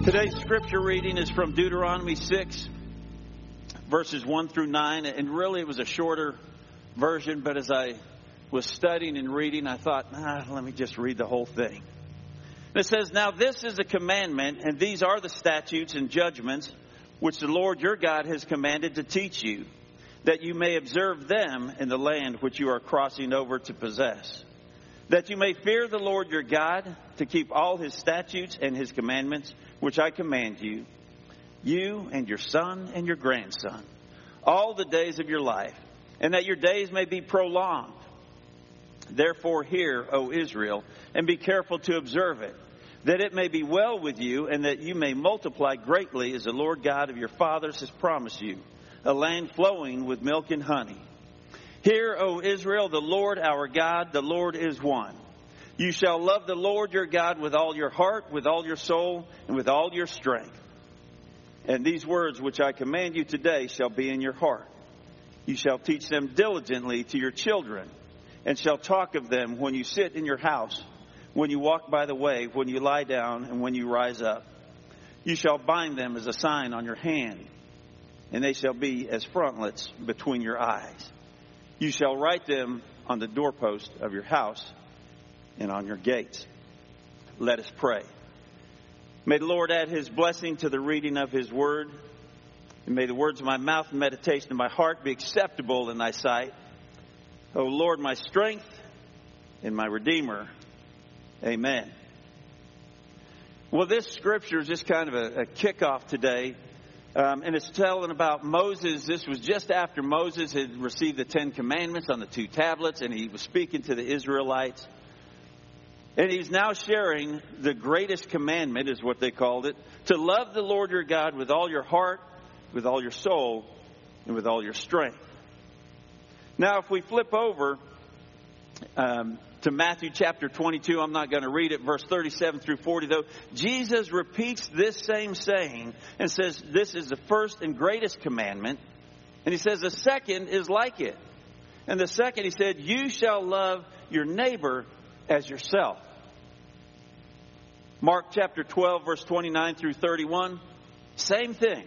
Today's scripture reading is from Deuteronomy 6, verses 1 through 9. And really it was a shorter version, but as I was studying and reading, I thought, let me just read the whole thing. And it says, "Now this is a commandment, and these are the statutes and judgments which the Lord your God has commanded to teach you, that you may observe them in the land which you are crossing over to possess. That you may fear the Lord your God, to keep all his statutes and his commandments, which I command you, you and your son and your grandson, all the days of your life, and that your days may be prolonged. Therefore hear, O Israel, and be careful to observe it, that it may be well with you, and that you may multiply greatly, as the Lord God of your fathers has promised you, a land flowing with milk and honey. Hear, O Israel, the Lord our God, the Lord is one. You shall love the Lord your God with all your heart, with all your soul, and with all your strength. And these words which I command you today shall be in your heart. You shall teach them diligently to your children, and shall talk of them when you sit in your house, when you walk by the way, when you lie down, and when you rise up. You shall bind them as a sign on your hand, and they shall be as frontlets between your eyes. You shall write them on the doorpost of your house and on your gates." Let us pray. May the Lord add his blessing to the reading of his word. And may the words of my mouth and meditation of my heart be acceptable in thy sight. O Lord, my strength and my Redeemer. Amen. Well, this scripture is just kind of a kickoff today. And it's telling about Moses. This was just after Moses had received the 10 Commandments on the 2 tablets, and he was speaking to the Israelites. And he's now sharing the greatest commandment, is what they called it, to love the Lord your God with all your heart, with all your soul, and with all your strength. Now, if we flip over to Matthew chapter 22, I'm not going to read it, verse 37 through 40, though. Jesus repeats this same saying and says this is the first and greatest commandment. And he says the second is like it. And the second, he said, you shall love your neighbor as yourself. Mark chapter 12, verse 29 through 31, same thing.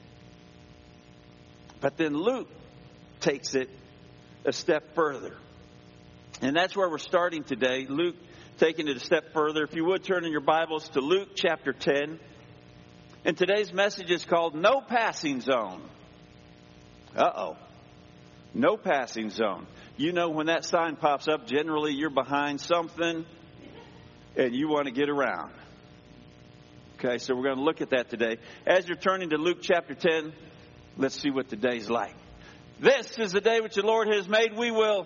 But then Luke takes it a step further. And that's where we're starting today. Luke taking it a step further. If you would turn in your Bibles to Luke chapter 10. And today's message is called No Passing Zone. No passing zone. You know, when that sign pops up, generally you're behind something and you want to get around. Okay, so we're going to look at that today. As you're turning to Luke chapter 10, let's see what the day's like. This is the day which the Lord has made. We will.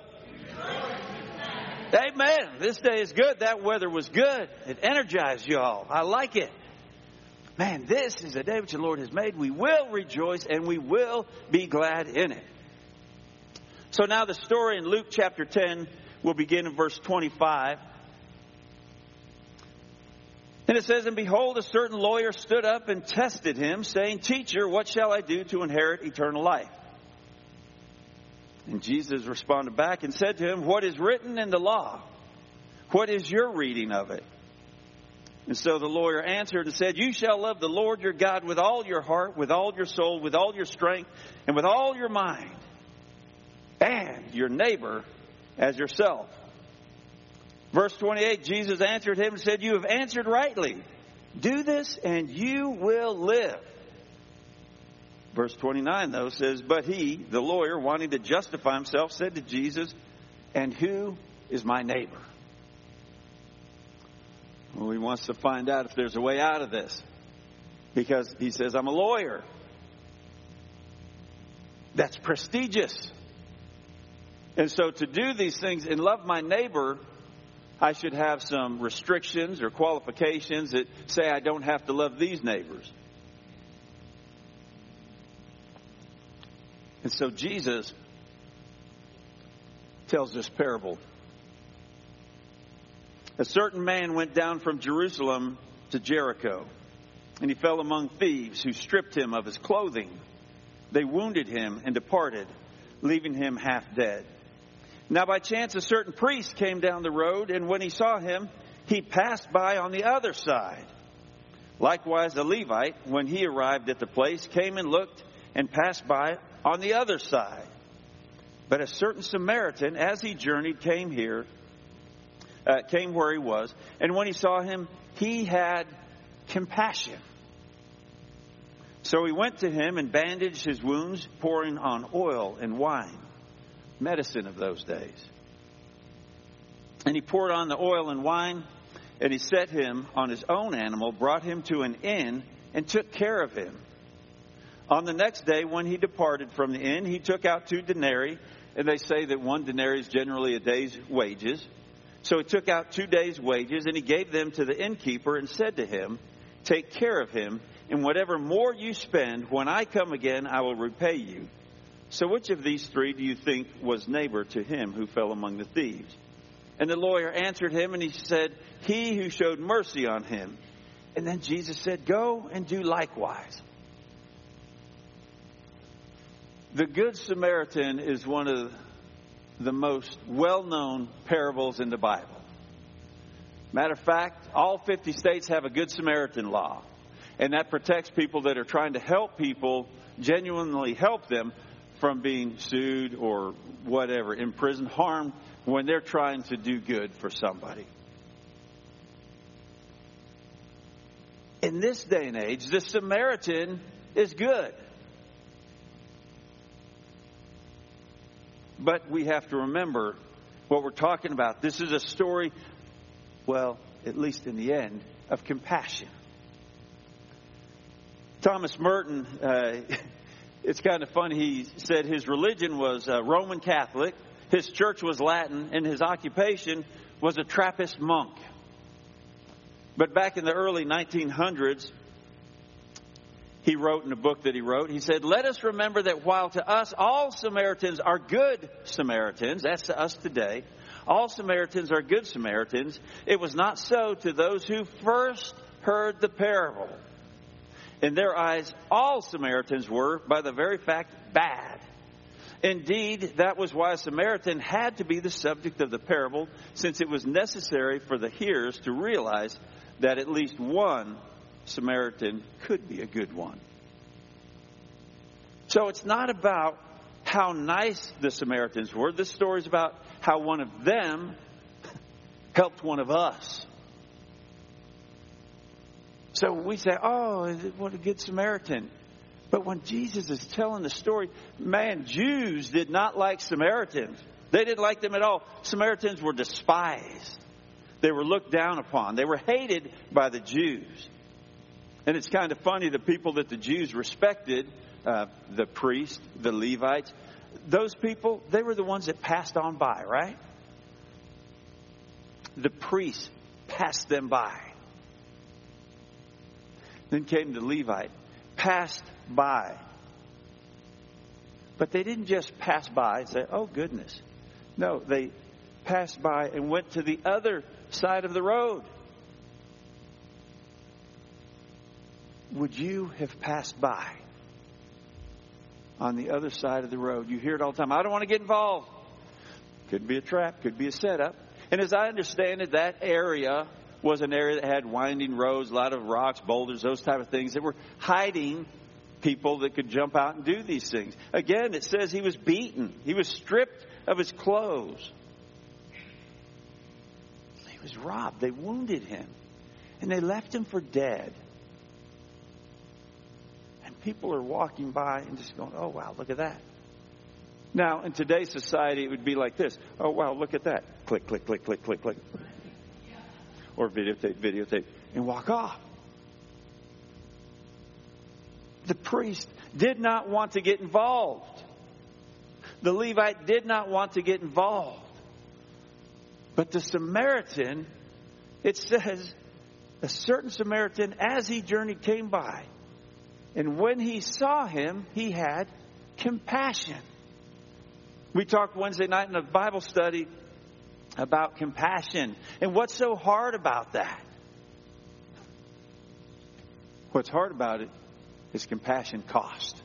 Amen. This day is good. That weather was good. It energized you all. I like it. Man, this is the day which the Lord has made. We will rejoice and we will be glad in it. So now the story in Luke chapter 10 will begin in verse 25. And it says, "And behold, a certain lawyer stood up and tested him, saying, Teacher, what shall I do to inherit eternal life? And Jesus responded back and said to him, What is written in the law? What is your reading of it? And so the lawyer answered and said, You shall love the Lord your God with all your heart, with all your soul, with all your strength, and with all your mind, and your neighbor as yourself. Verse 28, Jesus answered him and said, You have answered rightly. Do this and you will live. Verse 29, though, says, But he, the lawyer, wanting to justify himself, said to Jesus, And who is my neighbor? Well, he wants to find out if there's a way out of this. Because he says, I'm a lawyer. That's prestigious. And so to do these things and love my neighbor, I should have some restrictions or qualifications that say I don't have to love these neighbors. And so Jesus tells this parable. A certain man went down from Jerusalem to Jericho, and he fell among thieves who stripped him of his clothing. They wounded him and departed, leaving him half dead. Now by chance a certain priest came down the road, and when he saw him, he passed by on the other side. Likewise, a Levite, when he arrived at the place, came and looked and passed by on the other side. But a certain Samaritan, as he journeyed, came where he was, and when he saw him, he had compassion. So he went to him and bandaged his wounds, pouring on oil and wine, medicine of those days. And he poured on the oil and wine, and he set him on his own animal, brought him to an inn, and took care of him. On the next day, when he departed from the inn, he took out 2 denarii, and they say that 1 denarii is generally a day's wages. So he took out 2 days' wages, and he gave them to the innkeeper and said to him, "Take care of him, and whatever more you spend, when I come again, I will repay you." So which of these 3 do you think was neighbor to him who fell among the thieves? And the lawyer answered him, and he said, "He who showed mercy on him." And then Jesus said, "Go and do likewise." The Good Samaritan is one of the most well-known parables in the Bible. Matter of fact, all 50 states have a Good Samaritan law. And that protects people that are trying to help people, genuinely help them from being sued or whatever, imprisoned, harmed, when they're trying to do good for somebody. In this day and age, the Samaritan is good. But we have to remember what we're talking about. This is a story, well, at least in the end, of compassion. Thomas Merton, it's kind of funny, he said his religion was Roman Catholic, his church was Latin, and his occupation was a Trappist monk. But back in the early 1900s, he wrote in a book that he wrote, he said, "Let us remember that while to us all Samaritans are good Samaritans," that's to us today, all Samaritans are good Samaritans, it was not so to those who first heard the parable. In their eyes, all Samaritans were, by the very fact, bad. Indeed, that was why a Samaritan had to be the subject of the parable, since it was necessary for the hearers to realize that at least one Samaritan could be a good one. So it's not about how nice the Samaritans were. This story is about how one of them helped one of us. So we say, "Oh, what a good Samaritan." But when Jesus is telling the story, man, Jews did not like Samaritans. They didn't like them at all. Samaritans were despised. They were looked down upon. They were hated by the Jews. And it's kind of funny, the people that the Jews respected, the priests, the Levites, those people, they were the ones that passed on by, right? The priests passed them by. Then came the Levite, passed by. But they didn't just pass by and say, "Oh, goodness." No, they passed by and went to the other side of the road. Would you have passed by on the other side of the road? You hear it all the time. "I don't want to get involved." Could be a trap, could be a setup. And as I understand it, that area was an area that had winding roads, a lot of rocks, boulders, those type of things that were hiding people that could jump out and do these things. Again, it says he was beaten. He was stripped of his clothes. He was robbed. They wounded him. And they left him for dead. And people are walking by and just going, "Oh, wow, look at that." Now, in today's society, it would be like this. "Oh, wow, look at that." Click, click, click, click, click, click. Or videotape, and walk off. The priest did not want to get involved. The Levite did not want to get involved. But the Samaritan, it says, a certain Samaritan, as he journeyed, came by. And when he saw him, he had compassion. We talked Wednesday night in a Bible study about compassion. And what's so hard about that? What's hard about it is compassion cost.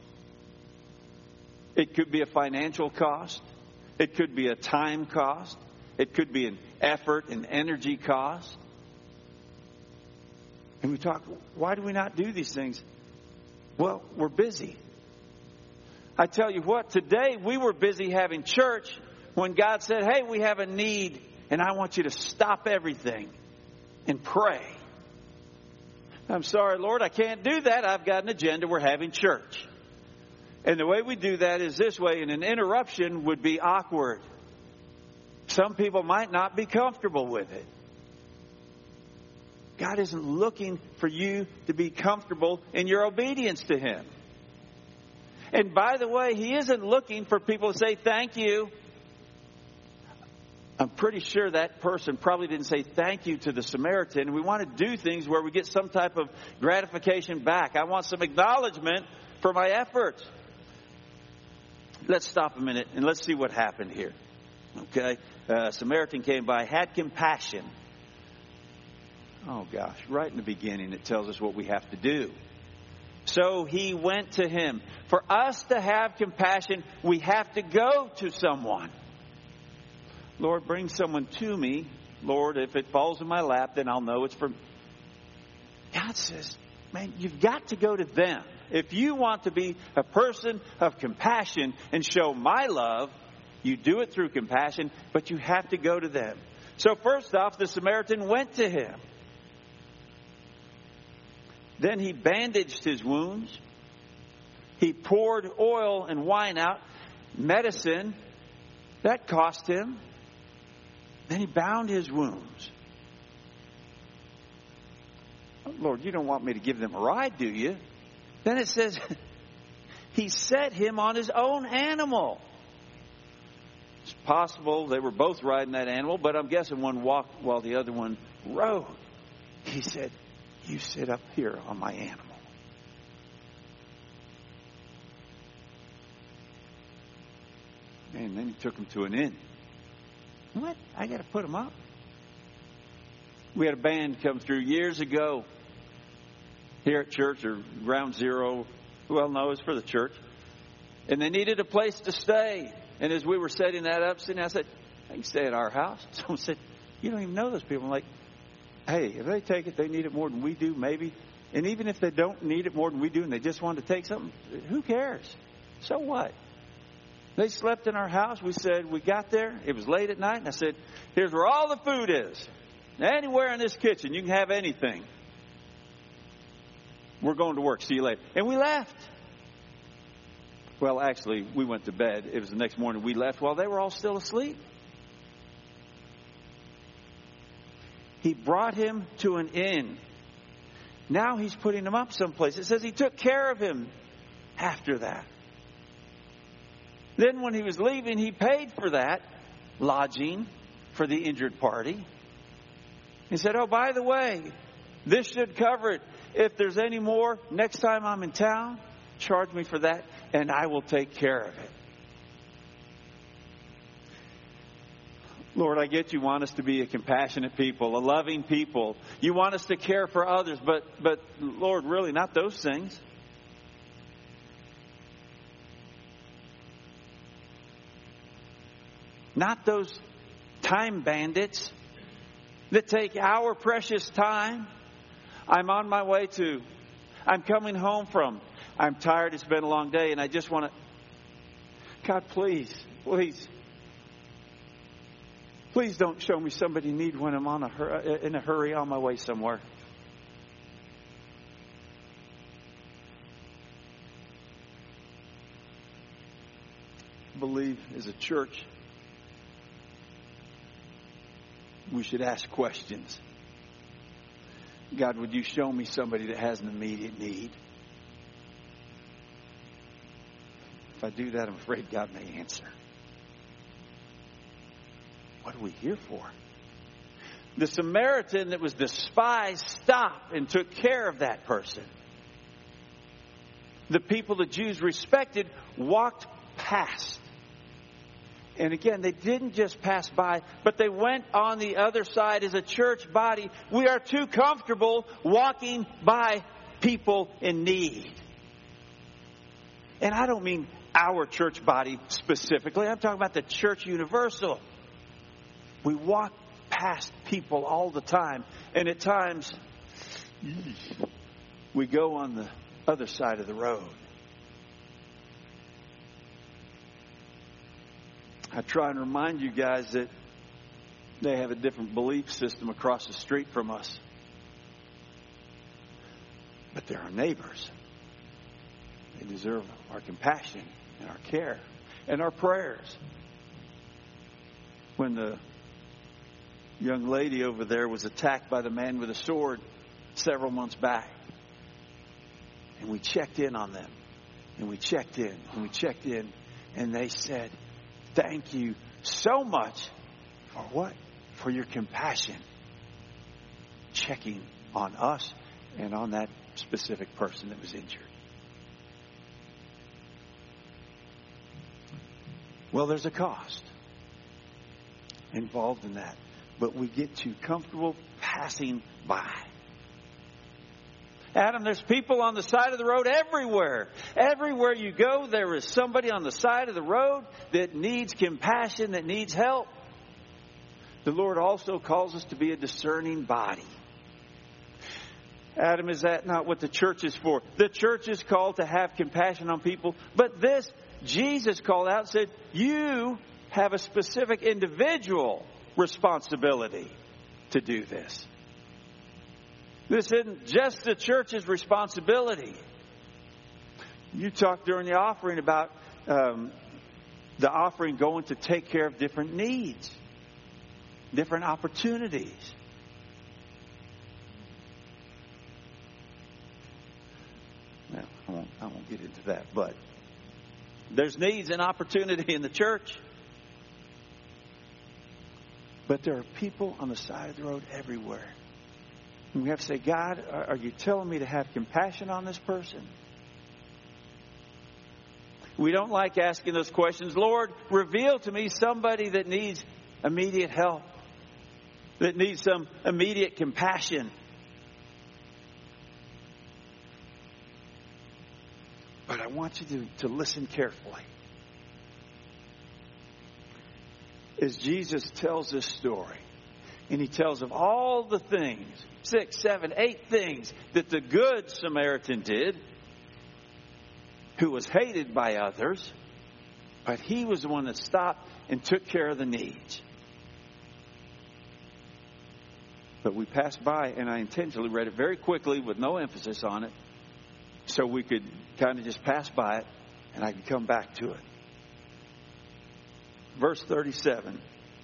It could be a financial cost. It could be a time cost. It could be an effort and energy cost. And we talk, why do we not do these things? Well, we're busy. I tell you what, today we were busy having church when God said, hey, we have a need, and I want you to stop everything and pray. I'm sorry, Lord, I can't do that. I've got an agenda. We're having church. And the way we do that is this way, and an interruption would be awkward. Some people might not be comfortable with it. God isn't looking for you to be comfortable in your obedience to Him. And by the way, He isn't looking for people to say thank you. I'm pretty sure that person probably didn't say thank you to the Samaritan. We want to do things where we get some type of gratification back. I want some acknowledgement for my efforts. Let's stop a minute and let's see what happened here. Okay? Samaritan came by, had compassion. Oh gosh, right in the beginning it tells us what we have to do. So he went to him. For us to have compassion, we have to go to someone. Lord, bring someone to me. Lord, if it falls in my lap, then I'll know it's from... God says, man, you've got to go to them. If you want to be a person of compassion and show my love, you do it through compassion, but you have to go to them. So first off, the Samaritan went to him. Then he bandaged his wounds. He poured oil and wine out. Medicine, that cost him. Then he bound his wounds. Oh, Lord, you don't want me to give them a ride, do you? Then it says, he set him on his own animal. It's possible they were both riding that animal, but I'm guessing one walked while the other one rode. He said, you sit up here on my animal. And then he took him to an inn. What? I got to put him up. We had a band come through years ago here at church, or Ground Zero. Well, no, it's for the church. And they needed a place to stay. And as we were setting that up, I said, I can stay at our house. Someone said, you don't even know those people. I'm like, hey, if they take it, they need it more than we do, maybe. And even if they don't need it more than we do and they just want to take something, who cares? So what? They slept in our house. We said, we got there. It was late at night. And I said, here's where all the food is. Anywhere in this kitchen, you can have anything. We're going to work. See you later. And we left. Well, actually, we went to bed. It was the next morning we left while they were all still asleep. He brought him to an inn. Now he's putting him up someplace. It says he took care of him after that. Then when he was leaving, he paid for that lodging for the injured party. He said, oh, by the way, this should cover it. If there's any more, next time I'm in town, charge me for that, and I will take care of it. Lord, I get you want us to be a compassionate people, a loving people. You want us to care for others, but Lord, really not those things. Not those time bandits that take our precious time. I'm on my way to, I'm coming home from, I'm tired, it's been a long day, and I just want to, God, please don't show me somebody in need when I'm in a hurry on my way somewhere. I believe as a church, we should ask questions. God, would you show me somebody that has an immediate need? If I do that, I'm afraid God may answer. What are we here for? The Samaritan that was despised stopped and took care of that person. The people the Jews respected walked past. And again, they didn't just pass by, but they went on the other side. As a church body, we are too comfortable walking by people in need. And I don't mean our church body specifically. I'm talking about the church universal. We walk past people all the time. And at times, we go on the other side of the road. I try and remind you guys that they have a different belief system across the street from us. But they're our neighbors. They deserve our compassion and our care and our prayers. When the young lady over there was attacked by the man with a sword several months back, and we checked in on them, and we checked in, and they said, "Thank you so much for what? For your compassion." Checking on us and on that specific person that was injured. Well, there's a cost involved in that, but we get too comfortable passing by. Adam, there's people on the side of the road everywhere. Everywhere you go, there is somebody on the side of the road that needs compassion, that needs help. The Lord also calls us to be a discerning body. Adam, is that not what the church is for? The church is called to have compassion on people. But this, Jesus called out and said, you have a specific individual responsibility to do this. This isn't just the church's responsibility. You talked during the offering about the offering going to take care of different needs, different opportunities. Now, I won't get into that, but there's needs and opportunity in the church. But there are people on the side of the road everywhere. And we have to say, God, are you telling me to have compassion on this person? We don't like asking those questions. Lord, reveal to me somebody that needs immediate help, that needs some immediate compassion. But I want you to listen carefully. As Jesus tells this story, and he tells of all the things, 6, 7, 8 things that the good Samaritan did, who was hated by others, but he was the one that stopped and took care of the needs. But we passed by, and I intentionally read it very quickly with no emphasis on it, so we could kind of just pass by it, and I could come back to it. Verse 37,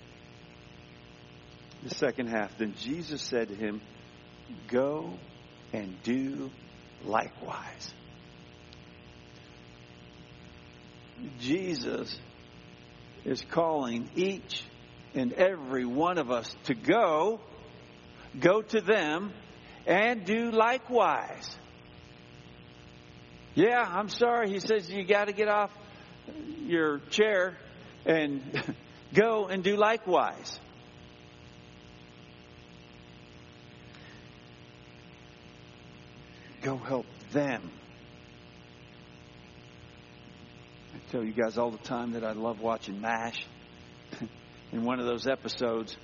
the second half. Then Jesus said to him, go and do likewise. Jesus is calling each and every one of us to go to them, and do likewise. Yeah, I'm sorry. He says you got to get off your chair and go and do likewise. Go help them. I tell you guys all the time that I love watching MASH. In one of those episodes,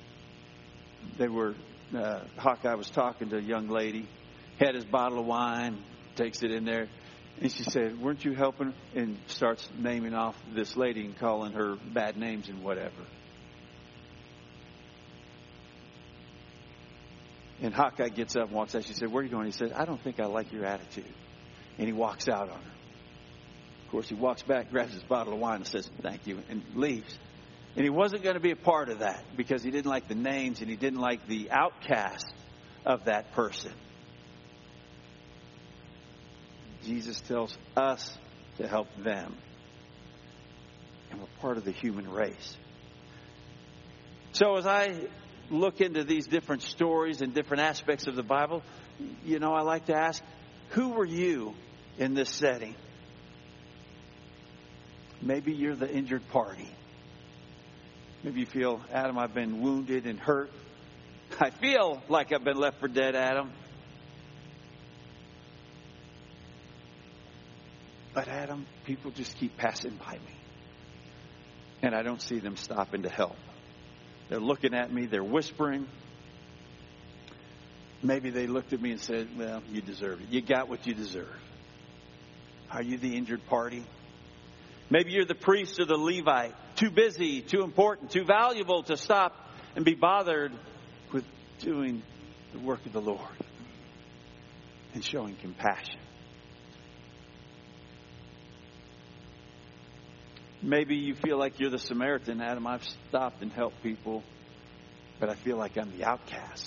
Hawkeye was talking to a young lady, had his bottle of wine, takes it in there, and she said, weren't you helping? And starts naming off this lady and calling her bad names and whatever. And Hawkeye gets up and walks out. She said, where are you going? He said, I don't think I like your attitude. And he walks out on her. Of course, he walks back, grabs his bottle of wine and says, thank you, and leaves. And he wasn't going to be a part of that because he didn't like the names and he didn't like the outcast of that person. Jesus tells us to help them. And we're part of the human race. So as I look into these different stories and different aspects of the Bible, I like to ask, who were you in this setting? Maybe you're the injured party. Maybe you feel, Adam, I've been wounded and hurt. I feel like I've been left for dead, Adam. But Adam, people just keep passing by me. And I don't see them stopping to help. They're looking at me. They're whispering. Maybe they looked at me and said, well, you deserve it. You got what you deserve. Are you the injured party? Maybe you're the priest or the Levite, too busy, too important, too valuable to stop and be bothered with doing the work of the Lord and showing compassion. Maybe you feel like you're the Samaritan. Adam, I've stopped and helped people, but I feel like I'm the outcast.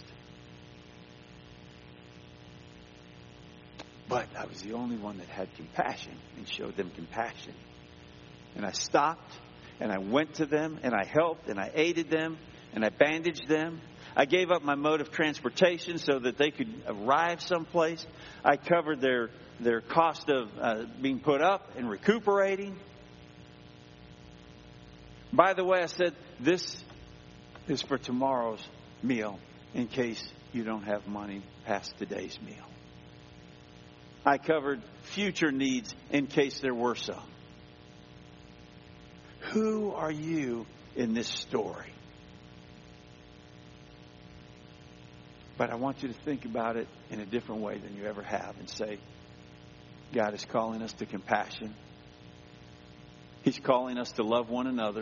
But I was the only one that had compassion and showed them compassion. And I stopped and I went to them and I helped and I aided them and I bandaged them. I gave up my mode of transportation so that they could arrive someplace. I covered their cost of being put up and recuperating. By the way, I said, this is for tomorrow's meal in case you don't have money past today's meal. I covered future needs in case there were some. Who are you in this story? But I want you to think about it in a different way than you ever have and say, God is calling us to compassion. He's calling us to love one another.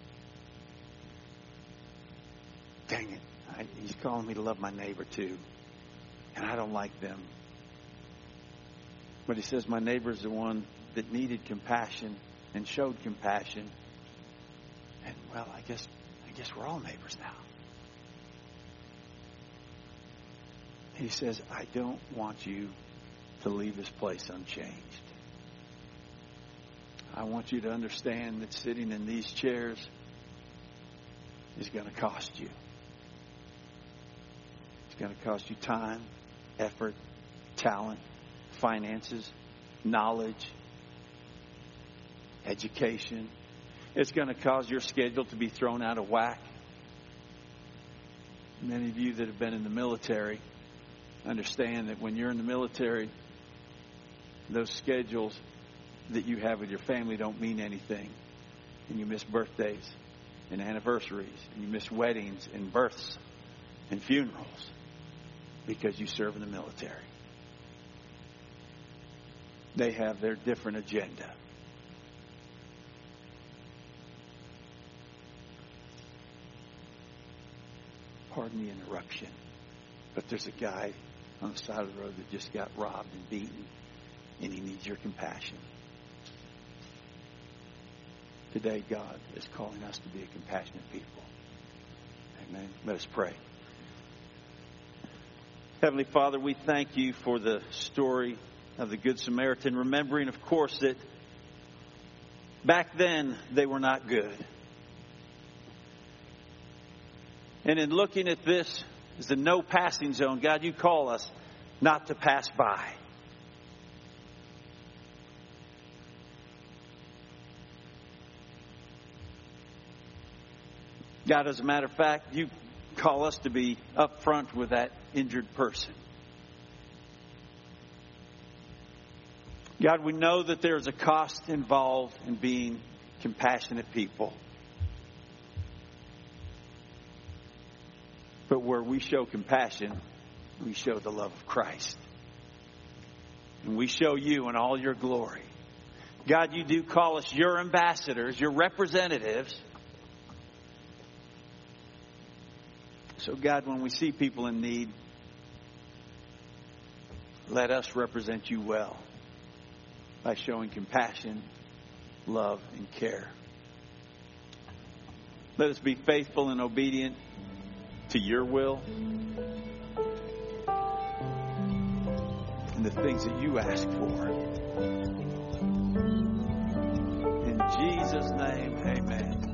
Dang it. He's calling me to love my neighbor too. And I don't like them. But he says my neighbor's the one that needed compassion and showed compassion. And well, I guess we're all neighbors now. He says, I don't want you to leave this place unchanged. I want you to understand that sitting in these chairs is going to cost you. It's going to cost you time, effort, talent, finances, knowledge, education. It's going to cause your schedule to be thrown out of whack. Many of you that have been in the military understand that when you're in the military, those schedules that you have with your family don't mean anything. And you miss birthdays and anniversaries. And you miss weddings and births and funerals because you serve in the military. They have their different agenda. Pardon the interruption, but there's a guy on the side of the road that just got robbed and beaten, and he needs your compassion. Today, God is calling us to be a compassionate people. Amen. Let us pray. Heavenly Father, we thank you for the story of the Good Samaritan, remembering, of course, that back then they were not good. And in looking at this as the no passing zone, God, you call us not to pass by. God, as a matter of fact, you call us to be up front with that injured person. God, we know that there is a cost involved in being compassionate people. But where we show compassion, we show the love of Christ. And we show you in all your glory. God, you do call us your ambassadors, your representatives. So God, when we see people in need, let us represent you well by showing compassion, love, and care. Let us be faithful and obedient to your will and the things that you ask for. In Jesus' name, amen.